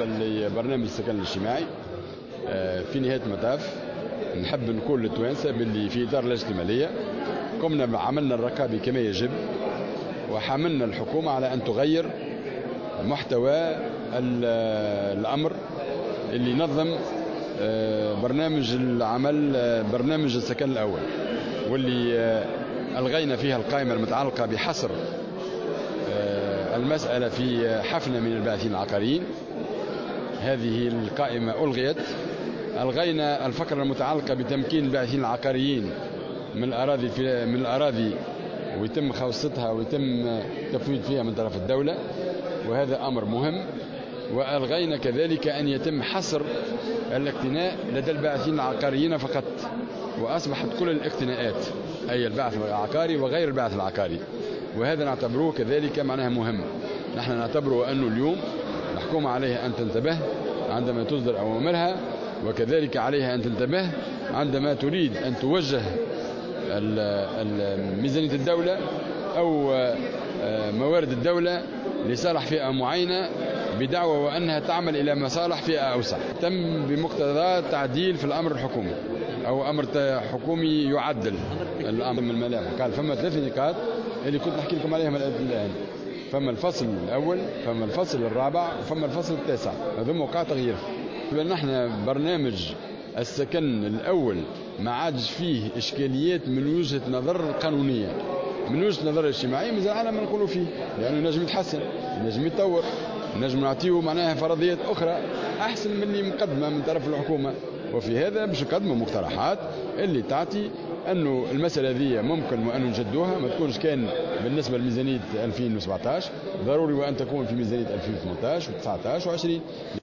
لبرنامج السكن الاجتماعي في نهاية المطاف نحب نقول للتوانسة باللي في إطار اللجنة المالية قمنا عملنا الرقابي كما يجب، وحملنا الحكومة على أن تغير محتوى الأمر اللي نظم برنامج العمل، برنامج السكن الأول، واللي ألغينا فيها القائمة المتعلقة بحصر المسألة في حفنة من الباحثين العقاريين. هذه القائمة ألغيت. ألغينا الفقرة المتعلقة بتمكين الباحثين العقاريين من الأراضي ويتم خوصتها ويتم تفويض فيها من طرف الدولة، وهذا أمر مهم. وألغينا كذلك أن يتم حصر الاقتناء لدى الباحثين العقاريين فقط، وأصبحت كل الاقتناءات أي الباحث العقاري وغير الباحث العقاري، وهذا نعتبروه كذلك معناها مهم. نحن نعتبره أنه اليوم الحكومة عليها أن تنتبه عندما تصدر أوامرها، وكذلك عليها أن تنتبه عندما تريد أن توجه ميزانية الدولة أو موارد الدولة لصالح فئة معينة بدعوى وأنها تعمل إلى مصالح فئة أوسع. تم بمقتضى تعديل في الأمر الحكومي أو أمر حكومي يعدل الأمر من الملامح. قال فما 3 نقاط اللي كنت نحكي لكم عليها الآن، فما الفصل الأول، فما الفصل الرابع، وفما الفصل التاسع، هذا وقع تغيير. نحن برنامج السكن الأول ما عادش فيه إشكاليات من وجهة نظر قانونية، من وجهة نظر اجتماعية مازال على ما نقولوا فيه، لأنه نجم يتحسن، نجم يتطور، نجم نعطيه معناها فرضيات أخرى أحسن من اللي مقدمة من طرف الحكومة. وفي هذا باش نقدموا مقترحات اللي تعطي أنه المسألة ذي ممكن وأن نجدوها، ما تكونش كان بالنسبة لميزانية 2017 ضروري وأن تكون في ميزانية 2018 و19 و20.